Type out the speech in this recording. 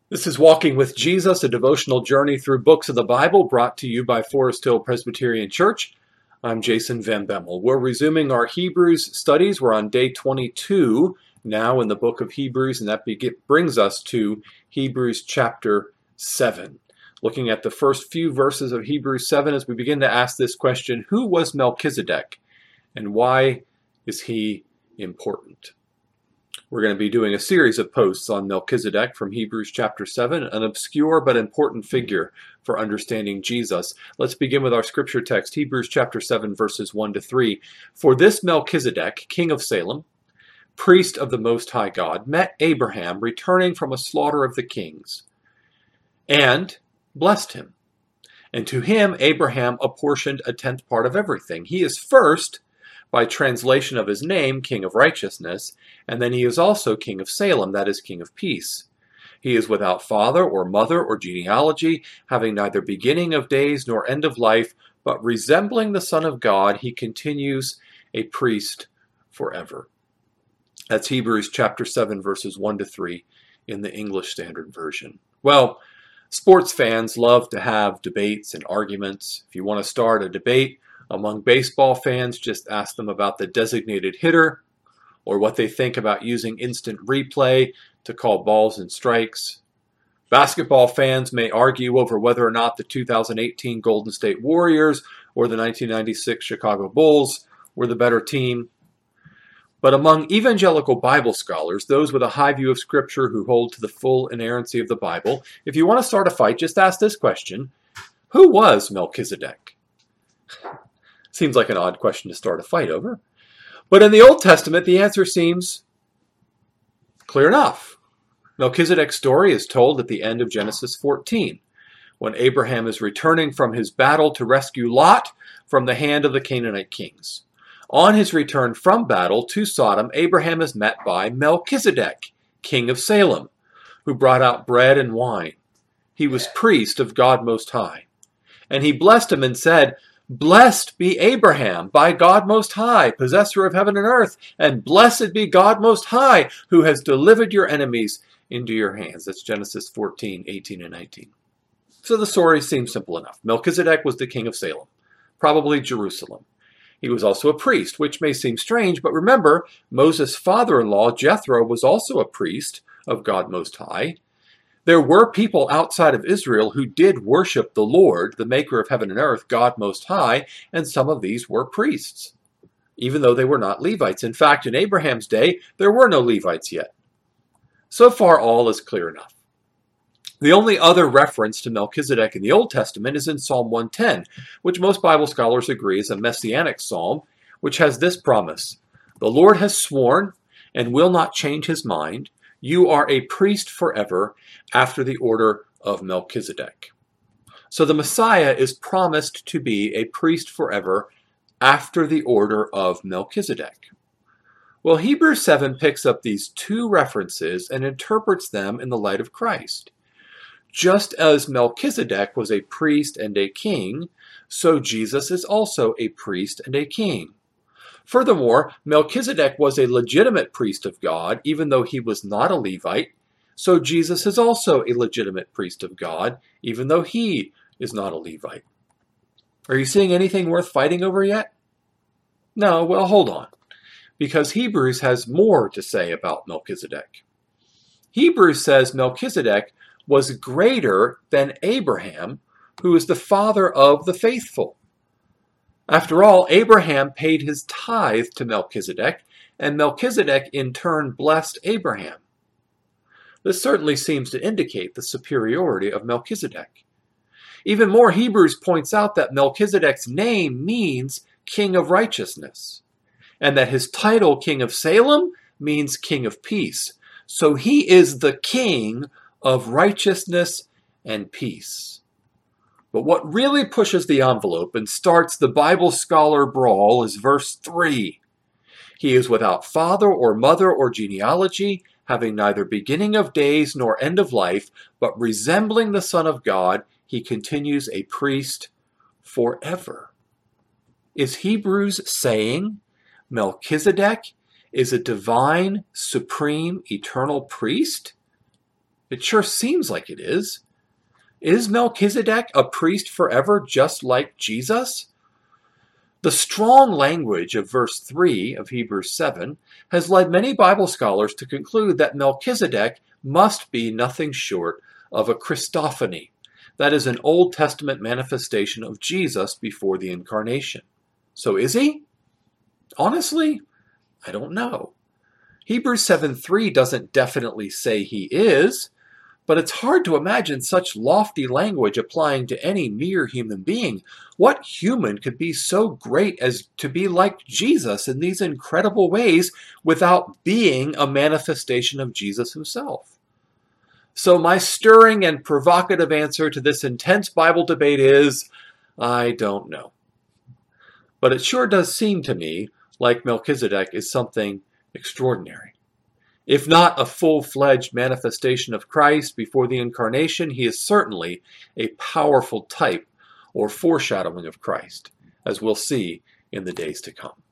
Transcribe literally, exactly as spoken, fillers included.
This is Walking with Jesus, a devotional journey through books of the Bible brought to you by Forest Hill Presbyterian Church. I'm Jason Van Bemmel. We're resuming our Hebrews studies. We're on day twenty-two now in the book of Hebrews, and that brings us to Hebrews chapter seven. Looking at the first few verses of Hebrews seven as we begin to ask this question: who was Melchizedek, and why is he important? We're going to be doing a series of posts on Melchizedek from Hebrews chapter seven, an obscure but important figure for understanding Jesus. Let's begin with our scripture text, Hebrews chapter seven, verses one to three. For this Melchizedek, king of Salem, priest of the Most High God, met Abraham returning from a slaughter of the kings, and blessed him. And to him Abraham apportioned a tenth part of everything. He is first, by translation of his name, King of Righteousness, and then he is also King of Salem, that is, King of Peace. He is without father or mother or genealogy, having neither beginning of days nor end of life, but resembling the Son of God, he continues a priest forever. That's Hebrews chapter seven, verses one to three in the English Standard Version. Well, sports fans love to have debates and arguments. If you want to start a debate among baseball fans, just ask them about the designated hitter or what they think about using instant replay to call balls and strikes. Basketball fans may argue over whether or not the two thousand eighteen Golden State Warriors or the nineteen ninety-six Chicago Bulls were the better team. But among evangelical Bible scholars, those with a high view of Scripture who hold to the full inerrancy of the Bible, if you want to start a fight, just ask this question: who was Melchizedek? Seems like an odd question to start a fight over. But in the Old Testament, the answer seems clear enough. Melchizedek's story is told at the end of Genesis fourteen, when Abraham is returning from his battle to rescue Lot from the hand of the Canaanite kings. On his return from battle to Sodom, Abraham is met by Melchizedek, king of Salem, who brought out bread and wine. He was priest of God Most High. And he blessed him and said, "Blessed be Abraham by God Most High, possessor of heaven and earth, and blessed be God Most High, who has delivered your enemies into your hands." That's Genesis fourteen, eighteen, and nineteen. So the story seems simple enough. Melchizedek was the king of Salem, probably Jerusalem. He was also a priest, which may seem strange, but remember, Moses' father-in-law, Jethro, was also a priest of God Most High. There were people outside of Israel who did worship the Lord, the maker of heaven and earth, God Most High, and some of these were priests, even though they were not Levites. In fact, in Abraham's day, there were no Levites yet. So far, all is clear enough. The only other reference to Melchizedek in the Old Testament is in Psalm one ten, which most Bible scholars agree is a messianic psalm, which has this promise: "The Lord has sworn and will not change his mind. You are a priest forever, after the order of Melchizedek." So the Messiah is promised to be a priest forever, after the order of Melchizedek. Well, Hebrews seven picks up these two references and interprets them in the light of Christ. Just as Melchizedek was a priest and a king, so Jesus is also a priest and a king. Furthermore, Melchizedek was a legitimate priest of God, even though he was not a Levite, so Jesus is also a legitimate priest of God, even though he is not a Levite. Are you seeing anything worth fighting over yet? No, well, hold on, because Hebrews has more to say about Melchizedek. Hebrews says Melchizedek was greater than Abraham, who is the father of the faithful. After all, Abraham paid his tithe to Melchizedek, and Melchizedek in turn blessed Abraham. This certainly seems to indicate the superiority of Melchizedek. Even more, Hebrews points out that Melchizedek's name means King of Righteousness, and that his title, King of Salem, means King of Peace. So he is the King of righteousness and peace. But what really pushes the envelope and starts the Bible scholar brawl is verse three. He is without father or mother or genealogy, having neither beginning of days nor end of life, but resembling the Son of God, he continues a priest forever. Is Hebrews saying Melchizedek is a divine, supreme, eternal priest? It sure seems like it is. Is Melchizedek a priest forever just like Jesus? The strong language of verse three of Hebrews seven has led many Bible scholars to conclude that Melchizedek must be nothing short of a Christophany, that is, an Old Testament manifestation of Jesus before the incarnation. So is he? Honestly, I don't know. Hebrews seven three doesn't definitely say he is, but it's hard to imagine such lofty language applying to any mere human being. What human could be so great as to be like Jesus in these incredible ways without being a manifestation of Jesus himself? So my stirring and provocative answer to this intense Bible debate is, I don't know. But it sure does seem to me like Melchizedek is something extraordinary. If not a full-fledged manifestation of Christ before the incarnation, he is certainly a powerful type or foreshadowing of Christ, as we'll see in the days to come.